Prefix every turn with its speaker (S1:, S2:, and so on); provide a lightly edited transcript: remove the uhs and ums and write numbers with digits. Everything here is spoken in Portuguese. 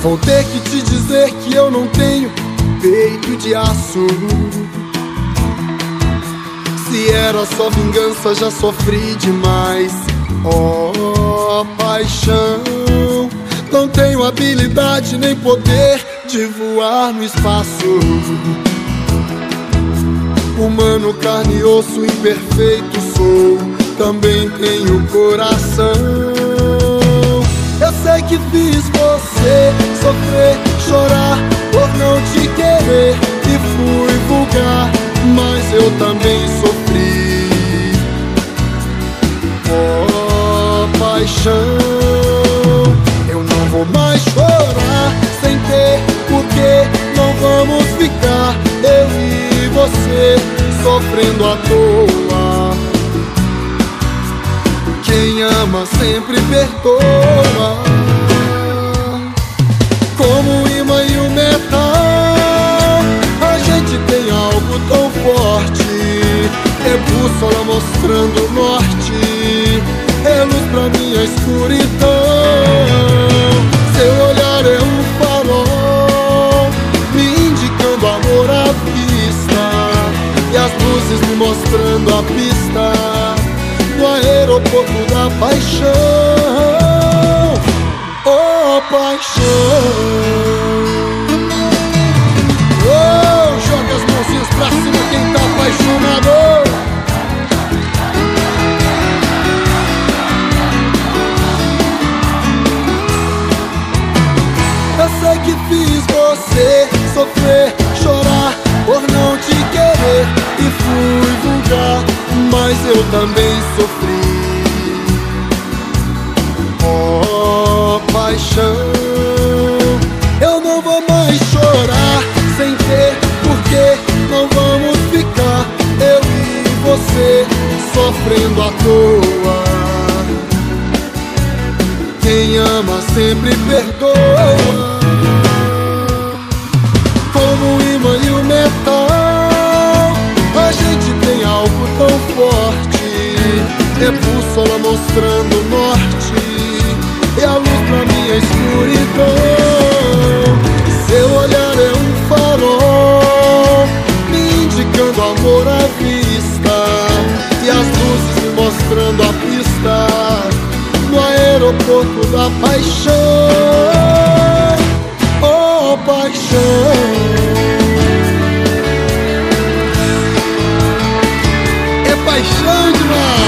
S1: Vou ter que te dizer que eu não tenho peito de aço. Se era só vingança, já sofri demais. Oh, paixão, não tenho habilidade nem poder de voar no espaço. Humano, carne e osso, imperfeito sou, também tenho coração. Eu sei que fiz você sofrer, chorar por não te querer, e fui vulgar, mas eu também sofri. Oh, paixão, eu não vou mais chorar sem ter porquê, não vamos ficar eu e você sofrendo à toa. Quem ama sempre perdoa. Como o imã e o metal, a gente tem algo tão forte. É bússola mostrando o norte, é luz pra minha escuridão. Seu olhar é um farol, me indicando amor à vista, e as luzes me mostrando a pista no aeroporto da paixão. Oh, paixão. Oh, joga as mãozinhas pra cima quem tá apaixonado. Eu sei que fiz você sofrer, chorar por não te querer, e fui vulgar, mas eu também sofri. Oh, paixão, eu não vou mais chorar sem ter porquê, não vamos ficar eu e você sofrendo à toa. Quem ama sempre perdoa. Como o imã e o metal, a gente tem algo tão forte. É bússola mostrando o norte, é a luz pra minha escuridão. Seu olhar é um farol, me indicando amor à vista, e as luzes me mostrando a pista no aeroporto da paixão. Oh, paixão. É paixão demais.